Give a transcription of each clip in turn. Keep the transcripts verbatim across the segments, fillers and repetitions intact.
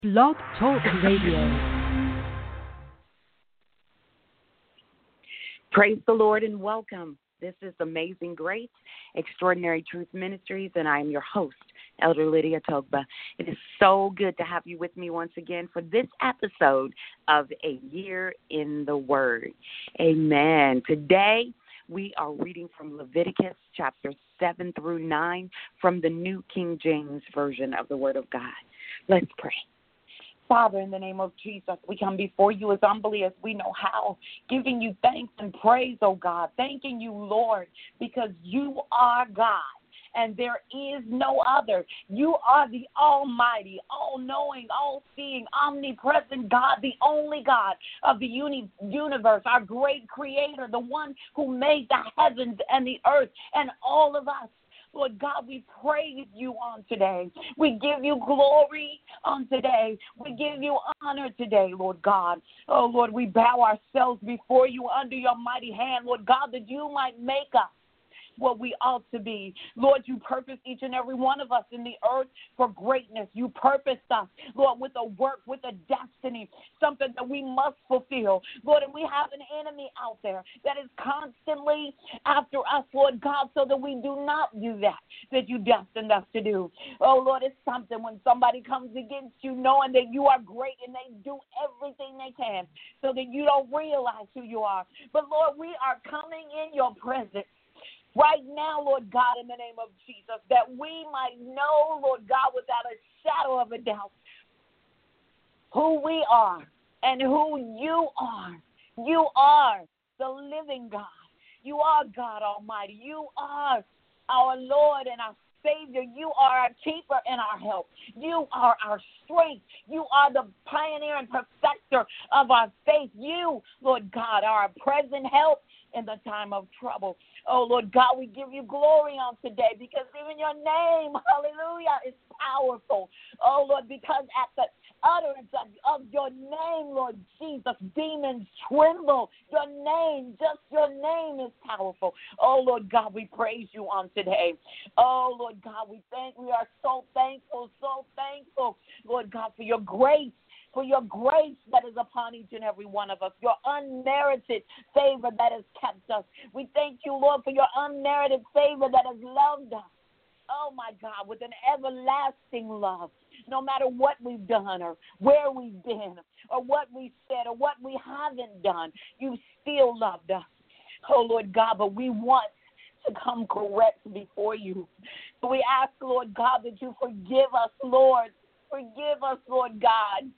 Blog Talk Radio. Praise the Lord and welcome. This is Amazing Grace, Extraordinary Truth Ministries, and I am your host, Elder Lydia Togba. It is so good to have you with me once again for this episode of A Year in the Word. Amen. Today, we are reading from Leviticus chapter seven through nine from the New King James Version of the Word of God. Let's pray. Father, in the name of Jesus, we come before you as humbly as we know how, giving you thanks and praise, oh God, thanking you, Lord, because you are God. And there is no other. You are the almighty, all-knowing, all-seeing, omnipresent God, the only God of the uni- universe, our great creator, the one who made the heavens and the earth and all of us. Lord God, we praise you on today. We give you glory on today. We give you honor today, Lord God. Oh, Lord, we bow ourselves before you under your mighty hand, Lord God, that you might make us what we ought to be. Lord, you purposed each and every one of us in the earth for greatness. You purposed us, Lord, with a work, with a destiny, something that we must fulfill. Lord, and we have an enemy out there that is constantly after us, Lord God, so that we do not do that, that you destined us to do. Oh, Lord, it's something when somebody comes against you knowing that you are great and they do everything they can so that you don't realize who you are. But, Lord, we are coming in your presence right now, Lord God, in the name of Jesus, that we might know, Lord God, without a shadow of a doubt, who we are and who you are. You are the living God. You are God Almighty. You are our Lord and our Savior. You are our keeper and our help. You are our strength. You are the pioneer and perfecter of our faith. You, Lord God, are our present help in the time of trouble. Oh, Lord God, we give you glory on today because even your name, hallelujah, is powerful. Oh, Lord, because at the utterance of, of your name, Lord Jesus, demons tremble. Your name, just your name is powerful. Oh, Lord God, we praise you on today. Oh, Lord God, we thank, we are so thankful, so thankful, Lord God, for your grace. For your grace that is upon each and every one of us, your unmerited favor that has kept us. We thank you, Lord, for your unmerited favor that has loved us. Oh, my God, with an everlasting love. No matter what we've done or where we've been or what we said or what we haven't done, you still loved us. Oh, Lord God, but we want to come correct before you. So we ask, Lord God, that you forgive us, Lord. Forgive us, Lord God,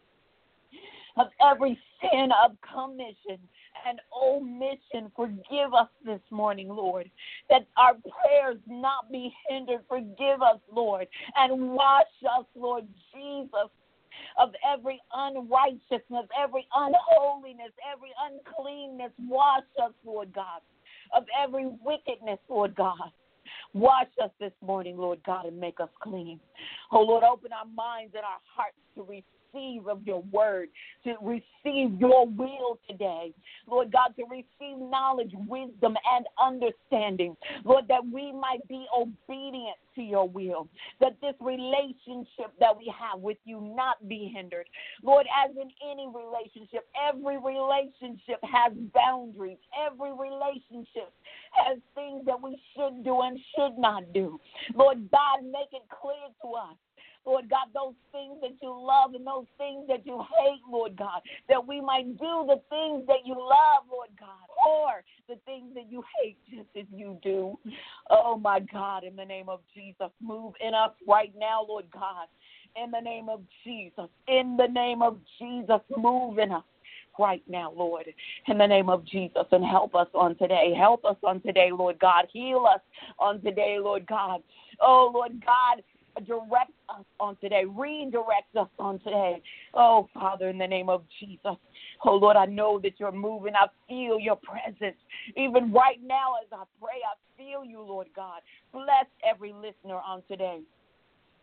of every sin of commission and omission. Forgive us this morning, Lord, that our prayers not be hindered. Forgive us, Lord, and wash us, Lord Jesus, of every unrighteousness, every unholiness, every uncleanness. Wash us, Lord God, of every wickedness, Lord God. Wash us this morning, Lord God, and make us clean. Oh, Lord, open our minds and our hearts to receive of your word, to receive your will today. Lord God, to receive knowledge, wisdom, and understanding. Lord, that we might be obedient to your will. That this relationship that we have with you not be hindered. Lord, as in any relationship, every relationship has boundaries. Every relationship has things that we should do and should not do. Lord God, make it clear to us, Lord God, those things that you love and those things that you hate, Lord God, that we might do the things that you love, Lord God, or the things that you hate just as you do. Oh, my God, in the name of Jesus, move in us right now, Lord God, in the name of Jesus, in the name of Jesus, move in us right now, Lord, in the name of Jesus, and help us on today. Help us on today, Lord God. Heal us on today, Lord God. Oh, Lord God, direct us on today. Redirect us on today. Oh, Father, in the name of Jesus. Oh, Lord, I know that you're moving. I feel your presence. Even right now as I pray, I feel you, Lord God. Bless every listener on today.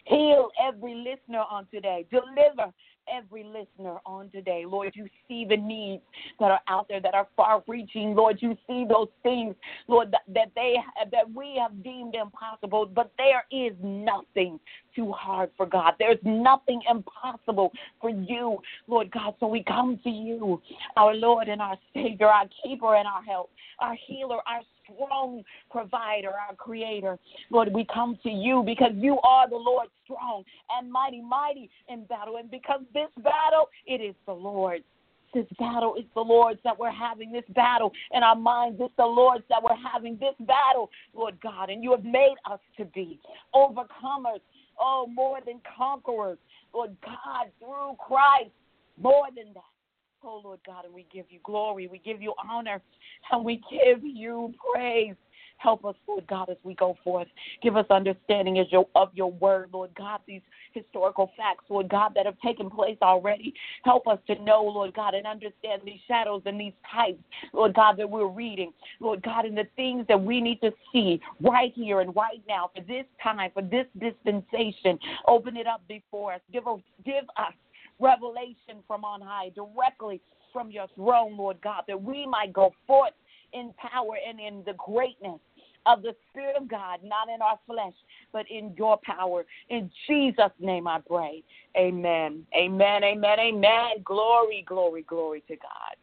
Heal every listener on today. Deliver every listener on today. Lord, you see the needs that are out there that are far-reaching. Lord, you see those things, Lord, that, that they that we have deemed impossible, but there is nothing too hard for God. There's nothing impossible for you, Lord God. So we come to you, our Lord and our Savior, our keeper and our help, our healer, our strong provider, our creator. Lord, we come to you because you are the Lord, strong and mighty, mighty in battle. And because this battle, it is the Lord's. This battle is the Lord's that we're having. This battle in our minds, it's the Lord's that we're having. This battle, Lord God, and you have made us to be overcomers, oh, more than conquerors, Lord God, through Christ, more than that. Oh, Lord God, and we give you glory, we give you honor, and we give you praise. Help us, Lord God, as we go forth. Give us understanding of your, of your word, Lord God, these historical facts, Lord God, that have taken place already. Help us to know, Lord God, and understand these shadows and these types, Lord God, that we're reading, Lord God, and the things that we need to see right here and right now for this time, for this dispensation. Open it up before us. Give us, give us revelation from on high, directly from your throne, Lord God, that we might go forth in power and in the greatness of the Spirit of God, not in our flesh, but in your power. In Jesus' name I pray. Amen. Amen, amen, amen. Glory, glory, glory to God.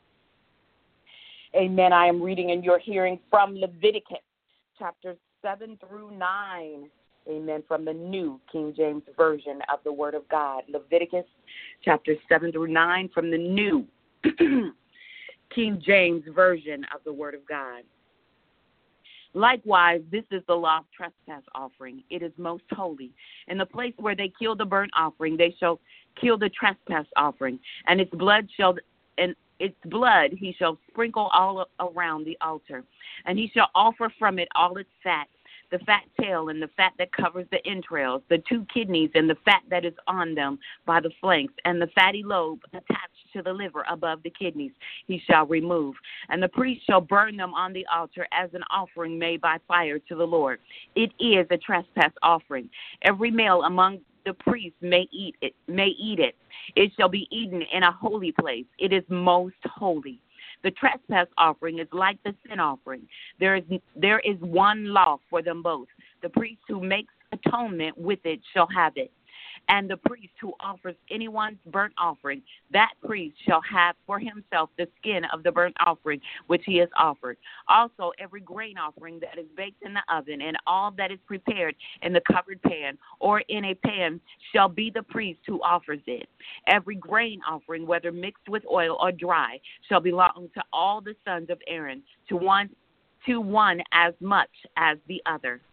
Amen. I am reading and you're hearing from Leviticus chapters seven through nine. Amen. From the New King James Version of the Word of God. Leviticus chapter seven through nine from the New King James Version of the Word of God. Likewise, this is the law of trespass offering. It is most holy. In the place where they kill the burnt offering, they shall kill the trespass offering, and its blood shall and its blood he shall sprinkle all around the altar, and he shall offer from it all its fat, the fat tail and the fat that covers the entrails, the two kidneys and the fat that is on them by the flanks, and the fatty lobe attached to the liver above the kidneys he shall remove. And the priest shall burn them on the altar as an offering made by fire to the Lord. It is a trespass offering. Every male among the priests may eat it, may eat it. It shall be eaten in a holy place. It is most holy. The trespass offering is like the sin offering. There is there is one law for them both. The priest who makes atonement with it shall have it. And the priest who offers anyone's burnt offering, that priest shall have for himself the skin of the burnt offering which he has offered. Also, every grain offering that is baked in the oven and all that is prepared in the covered pan or in a pan shall be the priest who offers it. Every grain offering, whether mixed with oil or dry, shall belong to all the sons of Aaron, to one, to one as much as the other.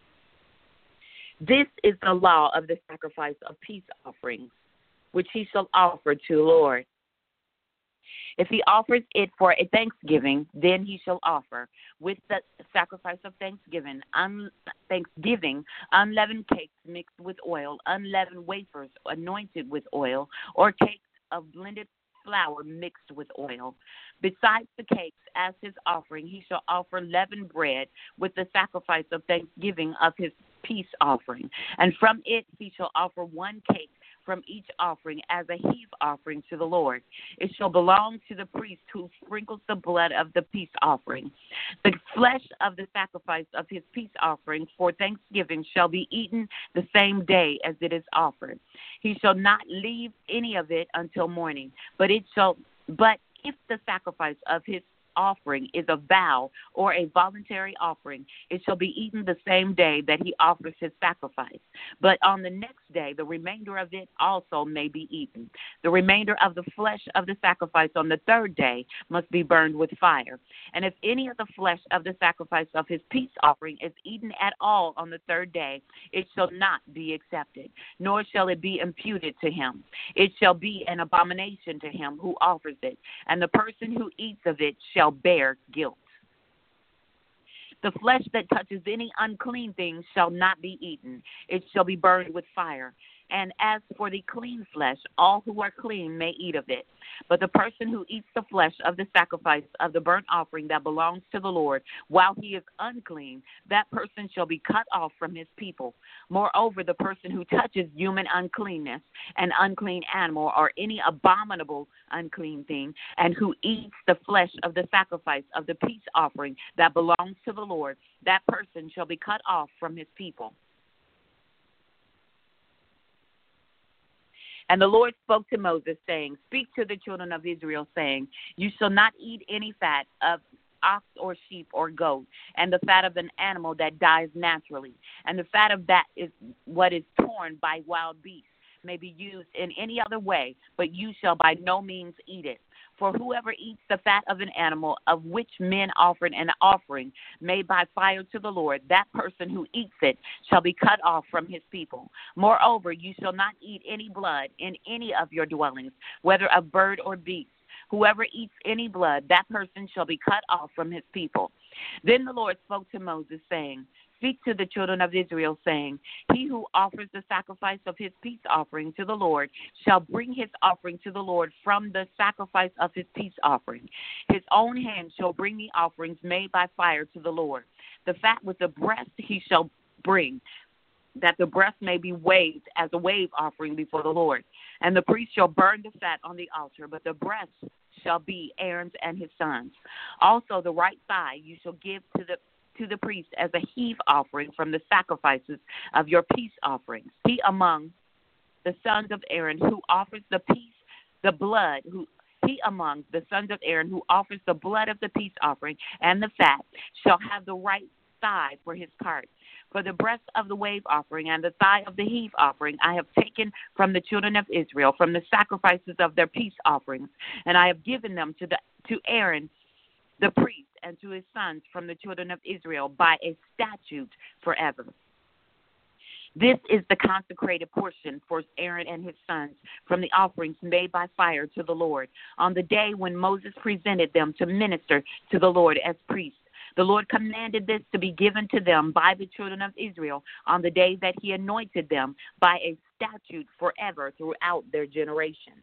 This is the law of the sacrifice of peace offerings, which he shall offer to the Lord. If he offers it for a thanksgiving, then he shall offer with the sacrifice of thanksgiving, un- thanksgiving, unleavened cakes mixed with oil, unleavened wafers anointed with oil, or cakes of blended flour mixed with oil. Besides the cakes, as his offering, he shall offer leavened bread with the sacrifice of thanksgiving of his peace offering. And from it he shall offer one cake from each offering as a heave offering to the Lord. It shall belong to the priest who sprinkles the blood of the peace offering. The flesh of the sacrifice of his peace offering for thanksgiving shall be eaten the same day as it is offered. He shall not leave any of it until morning, but it shall but if the sacrifice of his offering is a vow or a voluntary offering, it shall be eaten the same day that he offers his sacrifice. But on the next day, the remainder of it also may be eaten. The remainder of the flesh of the sacrifice on the third day must be burned with fire. And if any of the flesh of the sacrifice of his peace offering is eaten at all on the third day, it shall not be accepted, nor shall it be imputed to him. It shall be an abomination to him who offers it, and the person who eats of it shall bear guilt. The flesh that touches any unclean thing shall not be eaten. It shall be burned with fire. And as for the clean flesh, all who are clean may eat of it. But the person who eats the flesh of the sacrifice of the burnt offering that belongs to the Lord, while he is unclean, that person shall be cut off from his people. Moreover, the person who touches human uncleanness, an unclean animal, or any abominable unclean thing, and who eats the flesh of the sacrifice of the peace offering that belongs to the Lord, that person shall be cut off from his people. And the Lord spoke to Moses, saying, Speak to the children of Israel, saying, You shall not eat any fat of ox or sheep or goat, and the fat of an animal that dies naturally, and the fat of that is what is torn by wild beasts may be used in any other way, but you shall by no means eat it. For whoever eats the fat of an animal of which men offered an offering made by fire to the Lord, that person who eats it shall be cut off from his people. Moreover, you shall not eat any blood in any of your dwellings, whether of bird or beast. Whoever eats any blood, that person shall be cut off from his people. Then the Lord spoke to Moses, saying, Speak to the children of Israel, saying, He who offers the sacrifice of his peace offering to the Lord shall bring his offering to the Lord from the sacrifice of his peace offering. His own hand shall bring the offerings made by fire to the Lord. The fat with the breast he shall bring, that the breast may be waved as a wave offering before the Lord. And the priest shall burn the fat on the altar, but the breast shall be Aaron's and his sons. Also the right thigh you shall give to the to the priest as a heave offering from the sacrifices of your peace offerings. He among the sons of Aaron who offers the peace, the blood, who he among the sons of Aaron who offers the blood of the peace offering and the fat shall have the right thigh for his part. For the breast of the wave offering and the thigh of the heave offering I have taken from the children of Israel, from the sacrifices of their peace offerings, and I have given them to the to Aaron the priest and to his sons from the children of Israel by a statute forever. This is the consecrated portion for Aaron and his sons from the offerings made by fire to the Lord on the day when Moses presented them to minister to the Lord as priests. The Lord commanded this to be given to them by the children of Israel on the day that he anointed them by a statute forever throughout their generations.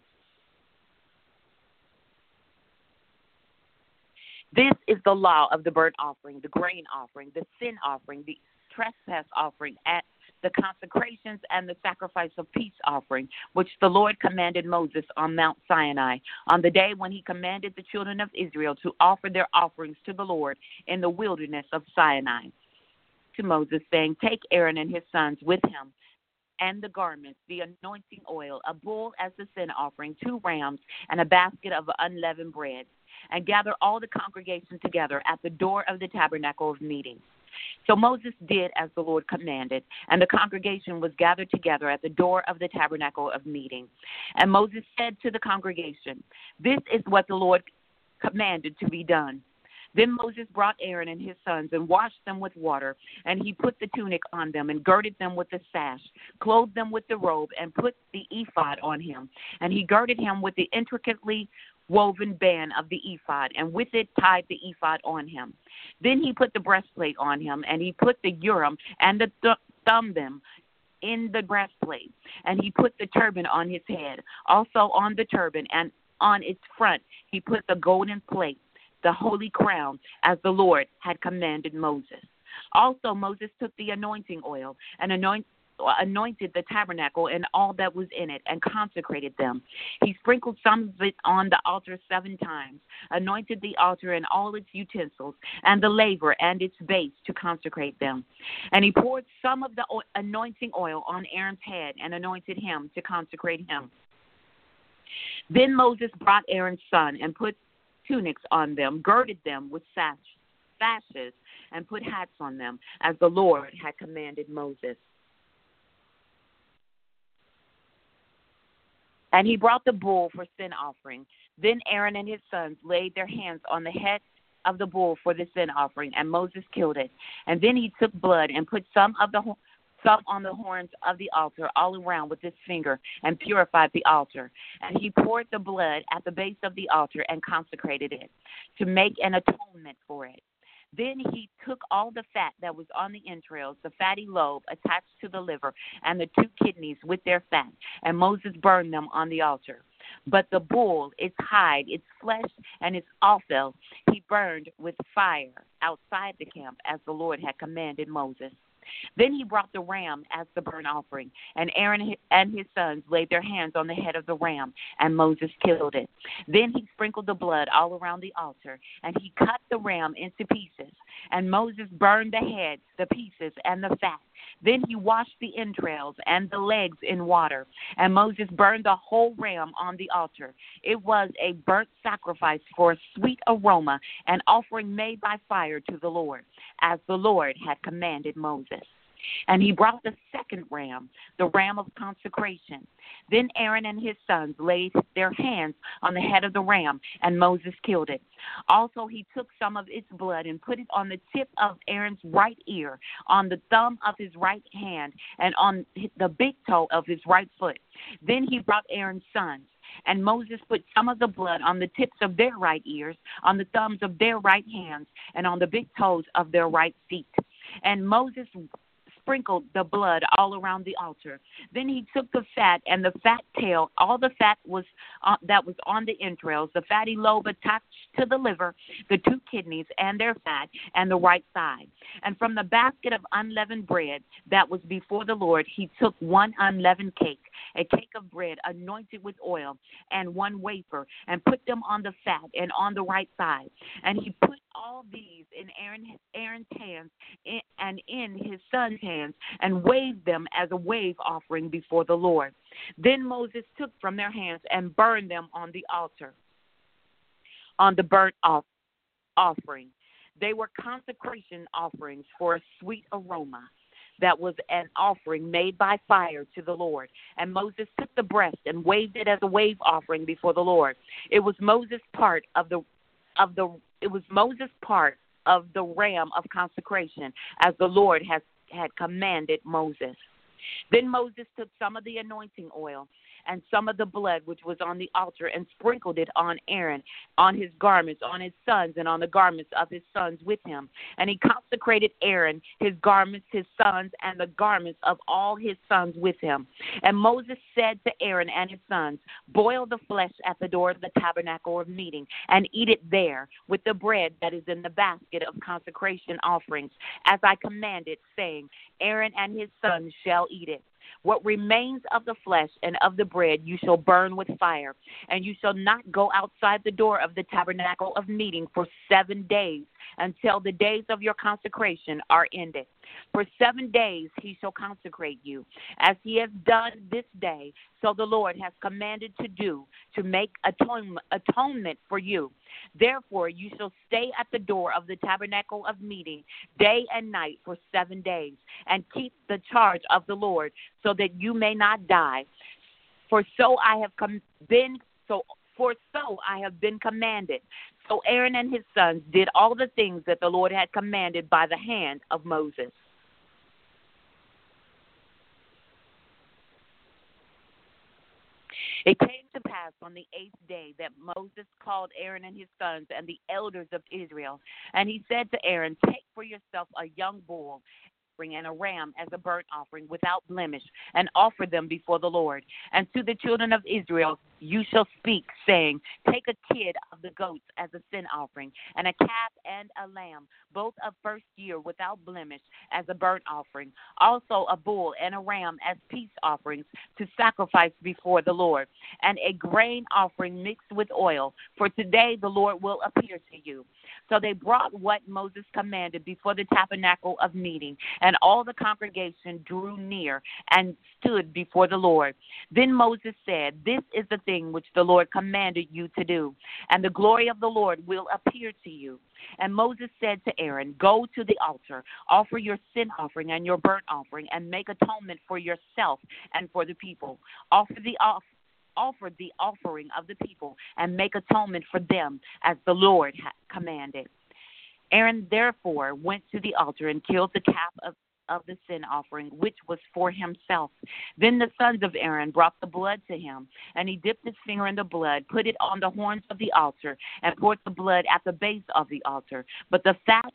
This is the law of the burnt offering, the grain offering, the sin offering, the trespass offering, at the consecrations and the sacrifice of peace offering, which the Lord commanded Moses on Mount Sinai, on the day when he commanded the children of Israel to offer their offerings to the Lord in the wilderness of Sinai. To Moses, saying, Take Aaron and his sons with him, and the garments, the anointing oil, a bull as the sin offering, two rams, and a basket of unleavened bread, and gather all the congregation together at the door of the tabernacle of meeting. So Moses did as the Lord commanded, and the congregation was gathered together at the door of the tabernacle of meeting. And Moses said to the congregation, This is what the Lord commanded to be done. Then Moses brought Aaron and his sons and washed them with water, and he put the tunic on them and girded them with the sash, clothed them with the robe, and put the ephod on him. And he girded him with the intricately woven band of the ephod, and with it tied the ephod on him. Then he put the breastplate on him, and he put the urim and the th- thummim in the breastplate, and he put the turban on his head. Also on the turban and on its front he put the golden plate, the holy crown, as the Lord had commanded Moses. Also Moses took the anointing oil and anointed anointed the tabernacle and all that was in it, and consecrated them. He sprinkled some of it on the altar seven times, anointed the altar and all its utensils, and the laver and its base to consecrate them. And he poured some of the anointing oil on Aaron's head and anointed him to consecrate him. Then Moses brought Aaron's son and put tunics on them, girded them with sash, sashes, and put hats on them, as the Lord had commanded Moses. And he brought the bull for sin offering. Then Aaron and his sons laid their hands on the head of the bull for the sin offering, and Moses killed it. And then he took blood and put some of the some on the horns of the altar all around with his finger, and purified the altar. And he poured the blood at the base of the altar and consecrated it, to make an atonement for it. Then he took all the fat that was on the entrails, the fatty lobe attached to the liver, and the two kidneys with their fat, and Moses burned them on the altar. But the bull, its hide, its flesh, and its offal, he burned with fire outside the camp, as the Lord had commanded Moses. Then he brought the ram as the burnt offering, and Aaron and his sons laid their hands on the head of the ram, and Moses killed it. Then he sprinkled the blood all around the altar, and he cut the ram into pieces, and Moses burned the head, the pieces, and the fat. Then he washed the entrails and the legs in water, and Moses burned the whole ram on the altar. It was a burnt sacrifice for a sweet aroma, an offering made by fire to the Lord, as the Lord had commanded Moses. And he brought the second ram, the ram of consecration. Then Aaron and his sons laid their hands on the head of the ram, and Moses killed it. Also he took some of its blood and put it on the tip of Aaron's right ear, on the thumb of his right hand, and on the big toe of his right foot. Then he brought Aaron's sons, and Moses put some of the blood on the tips of their right ears, on the thumbs of their right hands, and on the big toes of their right feet. And Moses sprinkled the blood all around the altar. Then he took the fat and the fat tail, all the fat was uh, that was on the entrails, the fatty lobe attached to the liver, the two kidneys and their fat, and the right side. And from the basket of unleavened bread that was before the Lord, he took one unleavened cake, a cake of bread anointed with oil, and one wafer, and put them on the fat and on the right side. And he put all these in Aaron, Aaron's hands in, and in his son's hands, and waved them as a wave offering before the Lord. Then Moses took from their hands and burned them on the altar, on the burnt off, offering. They were consecration offerings for a sweet aroma. That was an offering made by fire to the Lord. And Moses took the breast and waved it as a wave offering before the Lord. It was Moses' part of the of the it was Moses' part of the ram of consecration, as the Lord has had commanded Moses. Then Moses took some of the anointing oil and some of the blood which was on the altar, and sprinkled it on Aaron, on his garments, on his sons, and on the garments of his sons with him. And he consecrated Aaron, his garments, his sons, and the garments of all his sons with him. And Moses said to Aaron and his sons, boil the flesh at the door of the tabernacle of meeting, and eat it there with the bread that is in the basket of consecration offerings, as I commanded, saying, Aaron and his sons shall eat it. What remains of the flesh and of the bread you shall burn with fire, and you shall not go outside the door of the tabernacle of meeting for seven days, until the days of your consecration are ended. For seven days he shall consecrate you, as he has done this day, so the Lord has commanded to do, to make atonement, atonement for you. Therefore you shall stay at the door of the tabernacle of meeting day and night for seven days, and keep the charge of the Lord, so that you may not die. For so I have com- been so for so I have been commanded. So Aaron and his sons did all the things that the Lord had commanded by the hand of Moses. It came to pass on the eighth day that Moses called Aaron and his sons and the elders of Israel, and he said to Aaron, take for yourself a young bull and a ram as a burnt offering without blemish, and offer them before the Lord. And to the children of Israel you shall speak, saying, take a kid of the goats as a sin offering, and a calf and a lamb, both of first year without blemish, as a burnt offering. Also a bull and a ram as peace offerings to sacrifice before the Lord, and a grain offering mixed with oil. For today the Lord will appear to you. So they brought what Moses commanded before the tabernacle of meeting, and all the congregation drew near and stood before the Lord. Then Moses said, this is the thing which the Lord commanded you to do, and the glory of the Lord will appear to you. And Moses said to Aaron, go to the altar, offer your sin offering and your burnt offering, and make atonement for yourself and for the people. Offer the off- offer the offering of the people, and make atonement for them, as the Lord had commanded. Aaron therefore went to the altar and killed the calf of of the sin offering, which was for himself. Then the sons of Aaron brought the blood to him, and he dipped his finger in the blood, put it on the horns of the altar, and poured the blood at the base of the altar. But the fat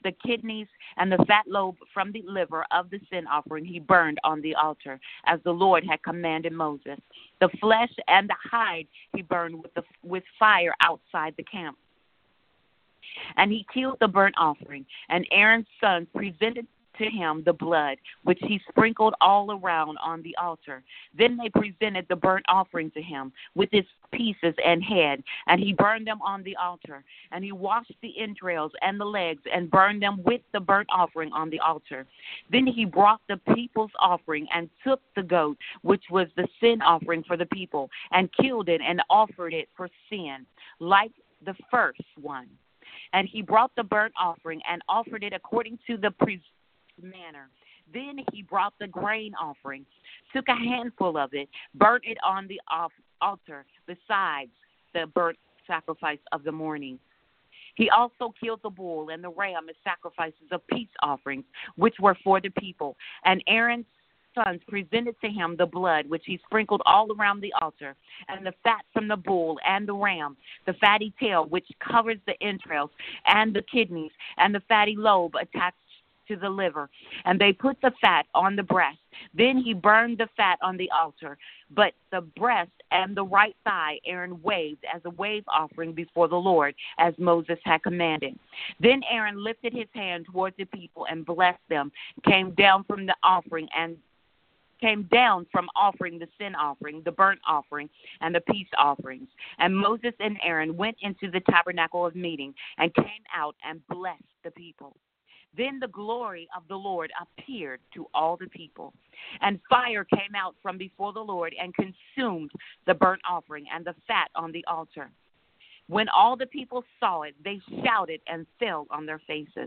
the kidneys and the fat lobe from the liver of the sin offering he burned on the altar, as the Lord had commanded Moses. The flesh and the hide he burned with, the, with fire outside the camp. And he killed the burnt offering, and Aaron's sons presented to him the blood, which he sprinkled all around on the altar. Then they presented the burnt offering to him with its pieces and head, and he burned them on the altar. And he washed the entrails and the legs and burned them with the burnt offering on the altar. Then he brought the people's offering and took the goat, which was the sin offering for the people, and killed it and offered it for sin, like the first one. And he brought the burnt offering and offered it according to the pre- manner. Then he brought the grain offering, took a handful of it, burnt it on the altar besides the burnt sacrifice of the morning. He also killed the bull and the ram as sacrifices of peace offerings, which were for the people. And Aaron's sons presented to him the blood, which he sprinkled all around the altar, and the fat from the bull and the ram, the fatty tail, which covers the entrails, and the kidneys, and the fatty lobe attached to the liver, and they put the fat on the breast. Then he burned the fat on the altar, but the breast and the right thigh Aaron waved as a wave offering before the Lord, as Moses had commanded. Then Aaron lifted his hand toward the people and blessed them, came down from the offering and came down from offering the sin offering, the burnt offering, and the peace offerings. And Moses and Aaron went into the tabernacle of meeting and came out and blessed the people. Then the glory of the Lord appeared to all the people, and fire came out from before the Lord and consumed the burnt offering and the fat on the altar. When all the people saw it, they shouted and fell on their faces.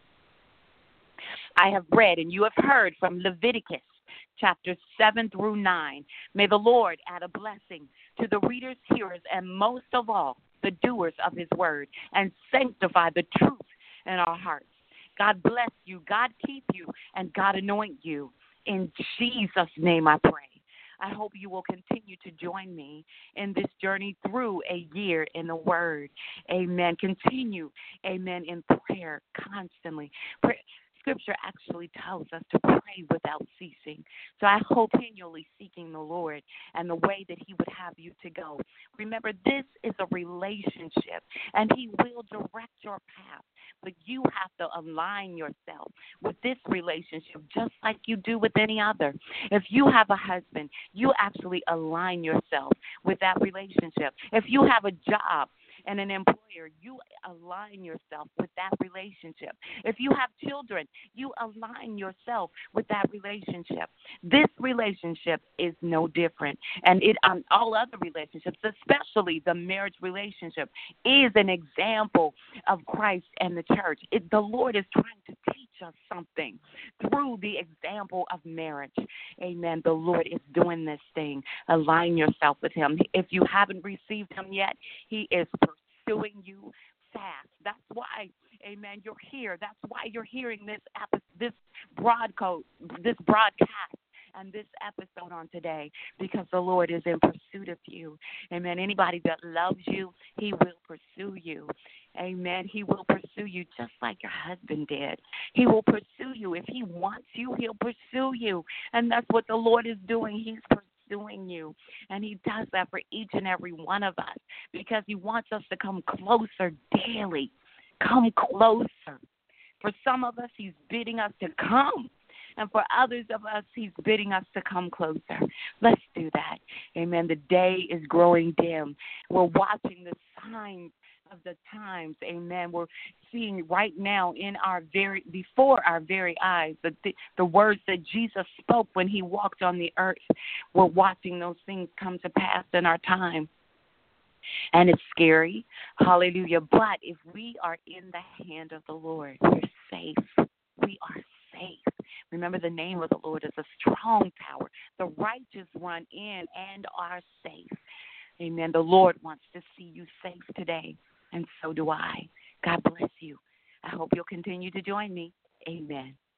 I have read and you have heard from Leviticus chapters seven through nine. May the Lord add a blessing to the readers, hearers, and most of all, the doers of his word, and sanctify the truth in our hearts. God bless you, God keep you, and God anoint you. In Jesus' name I pray. I hope you will continue to join me in this journey through a year in the Word. Amen. Continue, amen, in prayer constantly. Prayer, Scripture actually tells us to pray without ceasing. So I hope continually seeking the Lord and the way that he would have you to go. Remember, this is a relationship, and he will direct your path. But you have to align yourself with this relationship just like you do with any other. If you have a husband, you actually align yourself with that relationship. If you have a job and an employer, you align yourself with that relationship. If you have children, you align yourself with that relationship. This relationship is no different. And it um, all other relationships, especially the marriage relationship, is an example of Christ and the church. It, the Lord is trying to teach us something through the example of marriage. Amen. The Lord is doing this thing. Align yourself with him. If you haven't received him yet, he is pursuing you fast. That's why, amen, you're here. That's why you're hearing this this broadcast, this broadcast and this episode on today, because the Lord is in pursuit of you. Amen. Anybody that loves you, he will pursue you. Amen. He will pursue you just like your husband did. He will pursue you. If he wants you, he'll pursue you. And that's what the Lord is doing. He's pursuing Doing you. And he does that for each and every one of us because he wants us to come closer daily. Come closer. For some of us, he's bidding us to come. And for others of us, he's bidding us to come closer. Let's do that. Amen. The day is growing dim. We're watching the signs of the times. Amen. We're seeing right now in our very, before our very eyes, the, the, the words that Jesus spoke when he walked on the earth. We're watching those things come to pass in our time. And it's scary. Hallelujah. But if we are in the hand of the Lord, we're safe. We are safe. Remember, the name of the Lord is a strong tower. The righteous run in and are safe. Amen. The Lord wants to see you safe today, and so do I. God bless you. I hope you'll continue to join me. Amen.